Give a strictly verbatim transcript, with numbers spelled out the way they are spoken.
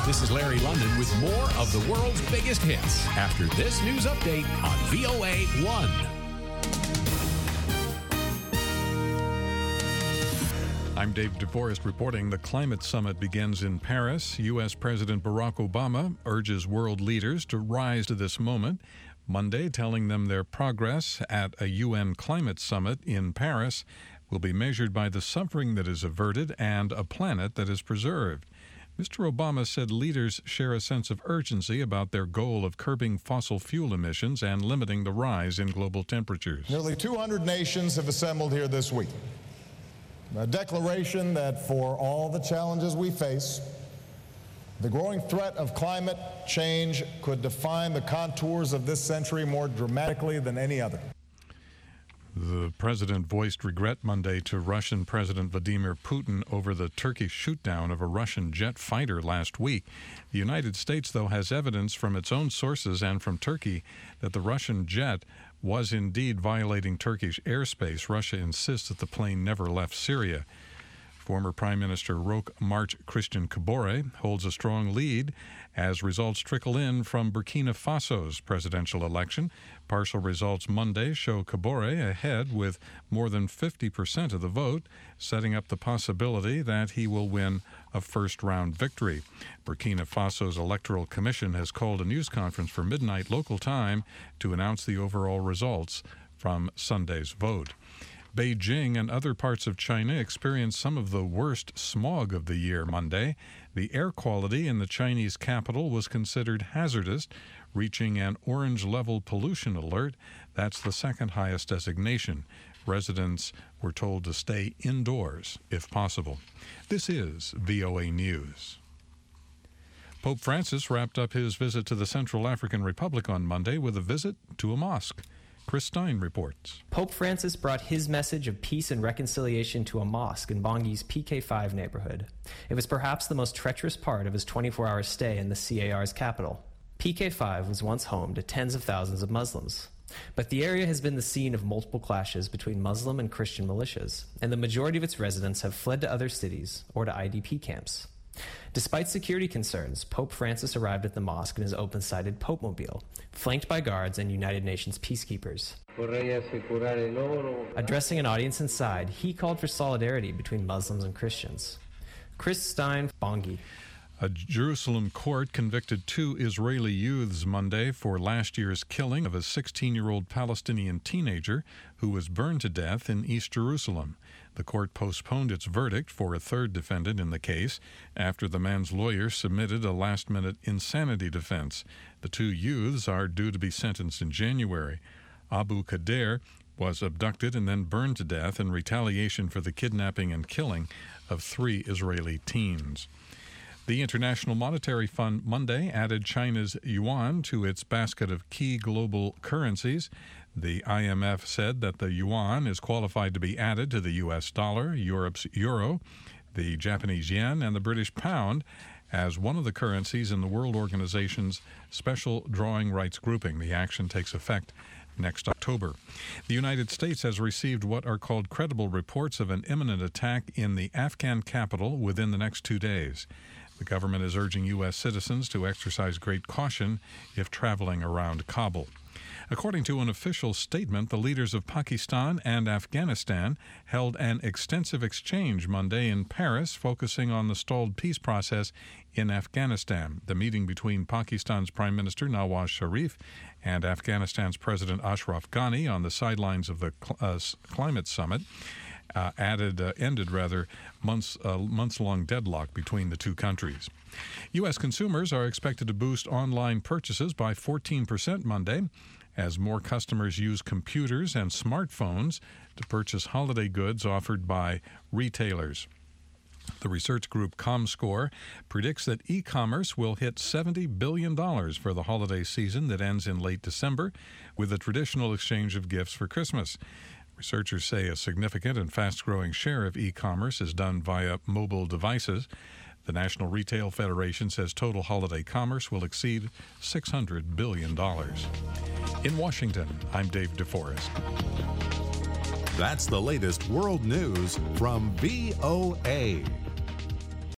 This is Larry London with more of the world's biggest hits after this news update on V O A one. I'm Dave DeForest reporting. The climate summit begins in Paris. U S. President Barack Obama urges world leaders to rise to this moment Monday, telling them their progress at a U N climate summit in Paris will be measured by the suffering that is averted and a planet that is preserved. Mister Obama said leaders share a sense of urgency about their goal of curbing fossil fuel emissions and limiting the rise in global temperatures. Nearly two hundred nations have assembled here this week. A declaration that for all the challenges we face, the growing threat of climate change could define the contours of this century more dramatically than any other. The president voiced regret Monday to Russian President Vladimir Putin over the Turkish shoot-down of a Russian jet fighter last week. The United States, though, has evidence from its own sources and from Turkey that the Russian jet was indeed violating Turkish airspace. Russia insists that the plane never left Syria. Former Prime Minister Roch Marc Christian Kabore holds a strong lead as results trickle in from Burkina Faso's presidential election. Partial results Monday show Kabore ahead with more than fifty percent of the vote, setting up the possibility that he will win a first-round victory. Burkina Faso's Electoral Commission has called a news conference for midnight local time to announce the overall results from Sunday's vote. Beijing and other parts of China experienced some of the worst smog of the year Monday. The air quality in the Chinese capital was considered hazardous, reaching an orange-level pollution alert. That's the second highest designation. Residents were told to stay indoors if possible. This is V O A News. Pope Francis wrapped up his visit to the Central African Republic on Monday with a visit to a mosque. Chris Stein reports. Pope Francis brought his message of peace and reconciliation to a mosque in Bangai's P K five neighborhood. It was perhaps the most treacherous part of his twenty-four hour stay in the C A R's capital. P K five was once home to tens of thousands of Muslims. But the area has been the scene of multiple clashes between Muslim and Christian militias, and the majority of its residents have fled to other cities or to I D P camps. Despite security concerns, Pope Francis arrived at the mosque in his open-sided Pope-mobile, flanked by guards and United Nations peacekeepers. Addressing an audience inside, he called for solidarity between Muslims and Christians. Chris Stein, Bangui. A Jerusalem court convicted two Israeli youths Monday for last year's killing of a sixteen-year-old Palestinian teenager who was burned to death in East Jerusalem. The court postponed its verdict for a third defendant in the case after the man's lawyer submitted a last-minute insanity defense. The two youths are due to be sentenced in January. Abu Kader was abducted and then burned to death in retaliation for the kidnapping and killing of three Israeli teens. The International Monetary Fund Monday added China's yuan to its basket of key global currencies. The I M F said that the yuan is qualified to be added to the U S dollar, Europe's euro, the Japanese yen, and the British pound as one of the currencies in the World Organization's special drawing rights grouping. The action takes effect next October. The United States has received what are called credible reports of an imminent attack in the Afghan capital within the next two days. The government is urging U S citizens to exercise great caution if traveling around Kabul. According to an official statement, the leaders of Pakistan and Afghanistan held an extensive exchange Monday in Paris, focusing on the stalled peace process in Afghanistan. The meeting between Pakistan's Prime Minister Nawaz Sharif and Afghanistan's President Ashraf Ghani on the sidelines of the cl- uh, climate summit Uh, added, uh, ended rather, months, uh, months-long deadlock between the two countries. U S consumers are expected to boost online purchases by fourteen percent Monday as more customers use computers and smartphones to purchase holiday goods offered by retailers. The research group ComScore predicts that e-commerce will hit seventy billion dollars for the holiday season that ends in late December, with a traditional exchange of gifts for Christmas. Researchers say a significant and fast-growing share of e-commerce is done via mobile devices. The National Retail Federation says total holiday commerce will exceed six hundred billion dollars. In Washington, I'm Dave DeForest. That's the latest world news from V O A.